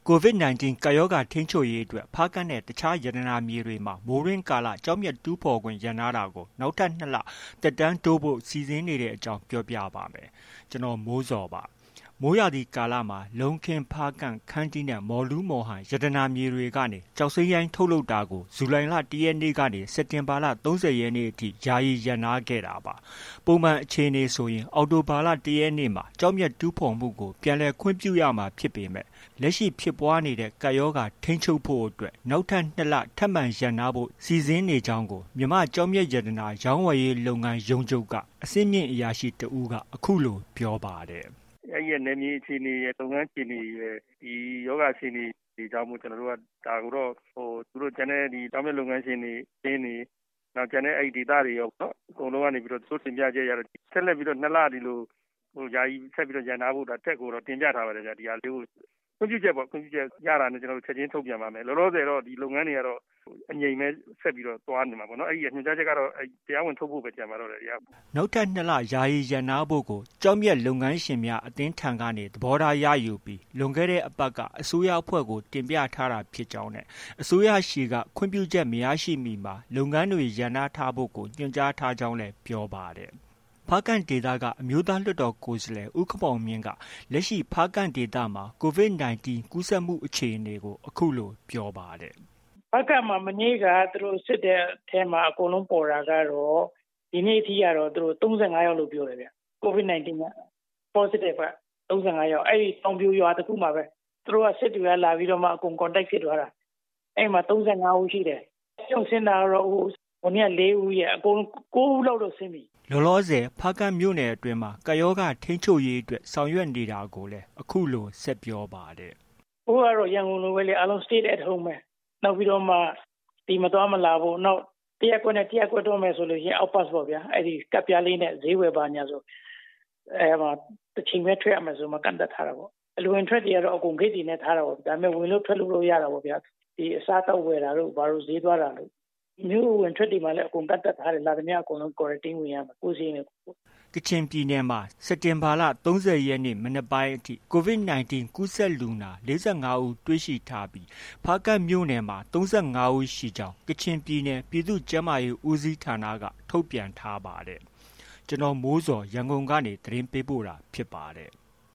COVID-19 ကပ်ရောဂါထိန်းချုပ်ရေးအတွက်ဖားကန့်နဲ့တခြားရတနာမြေတွေမှာမိုးတွင်းကာလကျောက်မျက်တူးဖော်ခွင့်ရပ်နားတာကိုနောက်ထပ် 2 လသက်တမ်းတိုးဖို့စီစဉ်နေတဲ့အကြောင်းပြောပြပါမယ်။ကျွန်တော်မိုးဇော်ပါ။မိုးရာသီကာလမှာလုံးခင်းဖားကန့်ခန်းတီးနဲ့မော်လူးမော်ဟန်ရတနာမြေတွေကနေကျောက်စိမ်းရိုင်းထုတ်လုပ်တာကိုဇူလိုင်လ 1 ရက်နေ့ကနေစက်တင်ဘာလ 30 ရက်နေ့အထိယာယီရပ်နားခဲ့တာပါ။ပုံမှန်အခြေအနေဆိုရင်အောက်တိုဘာလ 1 ရက်နေ့မှာကျောက်မျက်တူးဖော်မှုကိုပြန်လည်ခွင့်ပြုရမှာဖြစ်ပေမဲ့လက်ရှိဖြစ်ပွားနေတဲ့ကပ်ရောဂါထိန်းချုပ်ဖို့အတွက်နောက်ထပ် 2 လထပ်မံရပ်နားဖို့စီစဉ်နေကြောင်းကိုမြန်မာကျောက်မျက်ရတနာရောင်းဝယ်ရေးလုပ်ငန်းရုံးချုပ်ကအဆင့်မြင့်အရာရှိတဦးကအခုလိုပြောပါတယ်။အဲ့ဒီနယ်မြေအခြေအနေရဲ့လုပ်ငန်းအခြေအနေရဲ့ဒီယောဂအခြေအနေဒီကြောင့်မို့ကျွန်တော်တို့ကဒါကိုတော့သူတို့ကျန်တဲ့ဒီကျောက်မျက်လုပ်ငန်းရှင်တွေအင်းနေနောက်ကျန်တဲ့အဲ့ဒီဒေသတွေရောပေါ့အကုန်လုံးကနေပြီးတော့သူတို့တင်ပြချက်ရတော့ဆက်လက်ပြီးတော့ 2 လဒီလိုယာယီဆက်ပြီးတော့ရန်နာဖို့ဒါတက်ကိုတော့တင်ပြထားပါတယ်ဗျာဒီဟာလေးကိုခွင့်ပြုချက်ပေါ့ခွင့်ပြုချက်ရတာနဲ့ကျွန်တော်တို့ချက်ချင်းထုတ်ပြန်ပါမယ်လောလောဆယ်တော့ဒီလုပ်ငန်းတွေကတော့အငြိမ်မဲ့ဆက်ပြီးတော့သွားနေမှာပေါ့နော်အဲ့ဒီညွှန်ကြားချက်ကတော့တရားဝင်ထုတ်ဖို့ပဲကြံပါတော့တယ်တရားနောက်ထပ် 2 လယာယီရန်နာဖို့ကိုကျောက်မျက်လုပ်ငန်းရှင်များအသင်းထံကနေသဘောထားရယူပြီးလွန်ခဲ့တဲ့အပတ်ကအစိုးရအဖွဲ့ကိုတင်ပြထားတာဖြစ်ကြောင်းနဲ့အစိုးရရှေ့ကခွင့်ပြုချက်မရရှိမီမှာလုပ်ငန်းတွေရန်နာထားဖို့ကိုညွှန်ကြားထားကြောင်းလည်းပြောပါတယ်ဖားကန့်ဒေသကအမျိုးသားလွှတ်တော်ကိုယ်စားလှယ်ဦးခင်မောင်မြင့်ကလက်ရှိဖားကန့်ဒေသမှာ COVID-19 ကူးစက်မှုအခြေအနေကိုအခုလိုပြောပါတယ်။ဖားကန့်မှာမနေ့ကသူတို့စစ်တဲ့အထဲမှာအကုန်လုံးပေါ်တာကတော့ဒီနေ့အထိကတော့သူတို့35ယောက်လို့ပြောတယ်ဗျ။ COVID-19 က positive က35ယောက်အဲ့ဒီတောင်ပြိုရွာတစ်ခုမှာပဲသူတို့ကစစ်တွေကလာပြီးတော့မှအကုန် contact ဖြစ်သွားတာအဲ့မှာ35ဦးရှိတယ်။ကျုံစင်းတာတော့ဟိုနေ့က4ဦးရဲ့အကုန်9ဦးလောက်တော့ဆင်းပြီလောလောဆယ်ဖားကန့်မြို့နယ်အတွင်းမှာကပ်ရောဂါထိန်းချုပ်ရေးအတွက်ဆောင်ရွက်နေတာကိုလည်းအခုလိုဆက်ပြောပါတယ်ဟိုကတော့ရန်ကုန်လိုပဲလေအားလုံး stay at home ပဲနောက်ပြီးတော့မှဒီမသွားမလာဖို့နောက်တရက်ကွက်နဲ့တရက်ကွက်တော့မယ်ဆိုလို့ရှိရင်အောက် pass ပေါ့ဗျာအဲ့ဒီကပ်ပြားလေးနဲ့ဈေးဝယ်ပါညာဆိုအဲ့မှာတစ်ချိန်ပဲထွက်ရမယ်ဆိုမှကန့်သက်ထားတာပေါ့အလွန်ထွက်တွေကတော့အကုန်ဂိတ်တွေနဲ့ထားတာပေါ့ဒါပေမဲ့ဝင်လို့ထွက်လို့ရတာပေါ့ဗျာဒီအစားတောက်ဝယ်တာတို့ဘာလို့ဈေးသွားတာလို့မြို့ဝင်ထွက်တွေမှာလည်းအကုန်ကတ်တက်ထားတယ်လာသမျှအကုန်လုံး quarantine ဝင်ရမှာကိုယ်စီနေကချင်ပြည်နယ်မှာစက်တင်ဘာလ 30 ရက်နေ့မနက်ပိုင်းအထိ COVID-19 ကူးစက်လူနာ45ဦးတွေ့ရှိထားပြီးဖားကန့်မြို့နယ်မှာ35ဦးရှိကြောင်းကချင်ပြည်နယ်ပြည်သူ့ကျန်းမာရေးဦးစီးဌာနကထုတ်ပြန်ထားပါတယ်။ကျွန်တော်မိုးဇော်ရန်ကုန်ကနေသတင်းပေးပို့တာဖြစ်ပါတယ်။